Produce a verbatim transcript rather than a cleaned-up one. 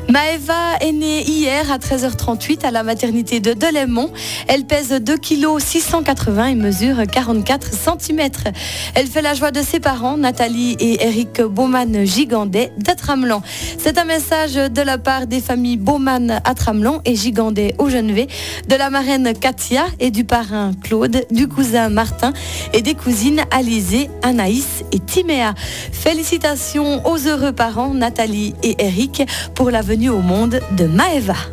Maëva est née hier à treize heures trente-huit à la maternité de Delémont. Elle pèse deux kilos six cent quatre-vingts et mesure quarante-quatre centimètres. Elle fait la joie de ses parents, Nathalie et Eric Baumann-Gigandet de Tramelan. C'est un message de la part des familles Baumann à Tramelan et Gigandet au Genevet, de la marraine Katia et du parrain Claude, du cousin Martin et des cousines Alizée, Anaïs et Timéa. Félicitations aux heureux parents Nathalie et Eric pour la venue au monde de Maëva.